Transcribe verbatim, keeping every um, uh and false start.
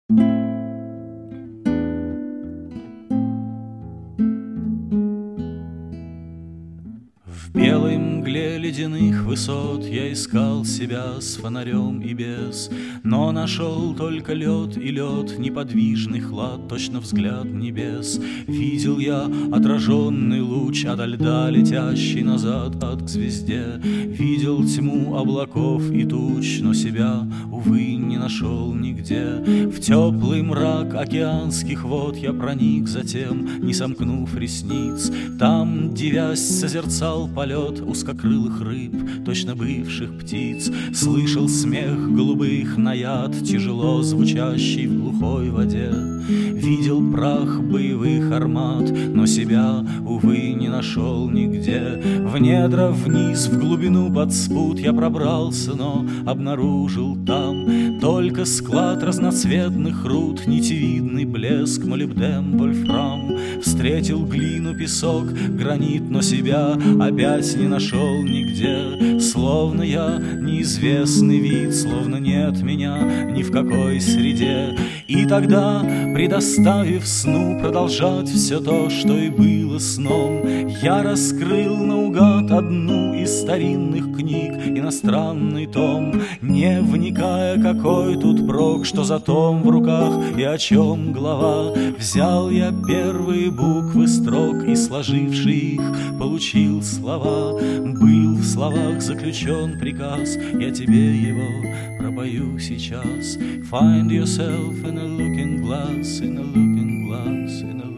В белой мгле ледяных высот я искал себя с фонарем и без, но нашел только лед и лед, неподвижный хлад, точно взгляд небес. Видел я отраженный луч ото льда, летящий назад от к звезде. Видел тьму облаков и туч, но себя, увы, не нашел нигде. В теплый мрак океанских вод я проник затем, не сомкнув ресниц. Там, дивясь, созерцал полет узкокрылых рыб, точно бывших птиц. Слышал смех голубых наяд, тяжело звучащий в глухой воде. Видел прах боевых армат, но себя, увы, не нашел нигде. В недра вниз, в глубину под спут я пробрался, но обнаружил там только склад разноцветных руд, нитевидный блеск, молибден, вольфрам. Встретил глину, песок, гранит, но себя опять не нашел нигде. Словно я неизвестный вид, словно нет меня ни в какой среде. И тогда, предоставив сну продолжать все то, что и было сном, я раскрыл наугад одну из старинных книг, иностранный том, не вникая, какой тут прок, что за том в руках и о чем глава. Взял я первые буквы строк и, сложивши их, получил слова. Был в словах заключен приказ, я тебе его пропою сейчас. Find yourself in a looking glass, in a looking glass, in a